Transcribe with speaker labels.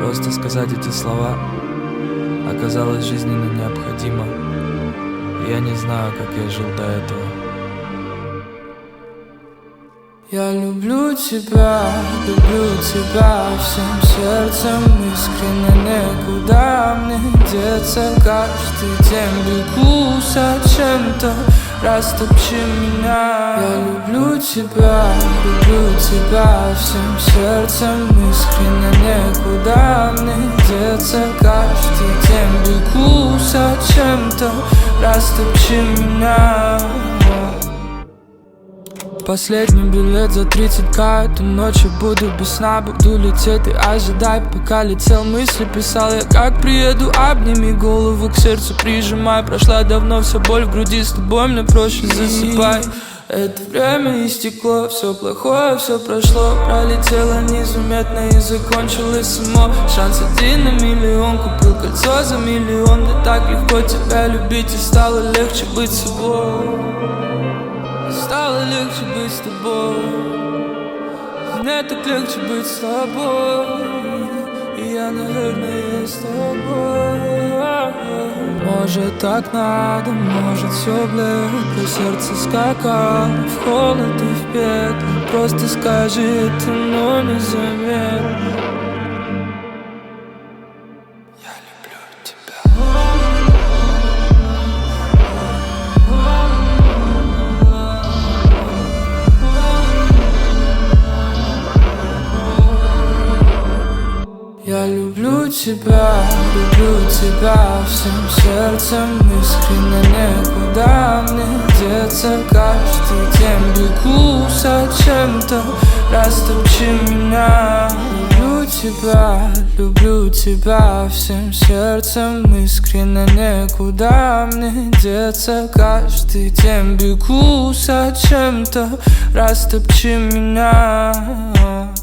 Speaker 1: Просто сказать эти слова оказалось жизненно необходимо. И я не знаю, как я жил до этого.
Speaker 2: Я люблю тебя всем сердцем искренне, никуда мне деться. Каждый день бегу зачем-то, растопчи меня. Я люблю тебя всем сердцем искренне, никуда мне деться. Каждый день бегу зачем-то, растопчи меня. Последний билет за 30к. Эту ночь я буду без сна, буду лететь, ты ожидай. Пока летел, мысли писал я, как приеду. Обними голову к сердцу, прижимай. Прошла давно вся боль в груди, с тобой мне проще, засыпай. Это время истекло, все плохое, все прошло. Пролетело незаметно и закончилось само. Шанс 1 на миллион, купил кольцо за 1 миллион. Да так легко тебя любить, и стало легче быть собой. Стало легче быть с тобой. Мне так легче быть с тобой. И я, наверное, с тобой. Может так надо, может все блекло. Сердце скакало в холод и в пекло. Просто скажи это, но незаметно. Я люблю тебя. Я люблю тебя всем сердцем искренне, никуда мне деться. Каждый день бегу зачем-то, растопчи меня. Люблю тебя всем сердцем искренне, никуда мне деться. Каждый день бегу зачем-то, растопчи меня.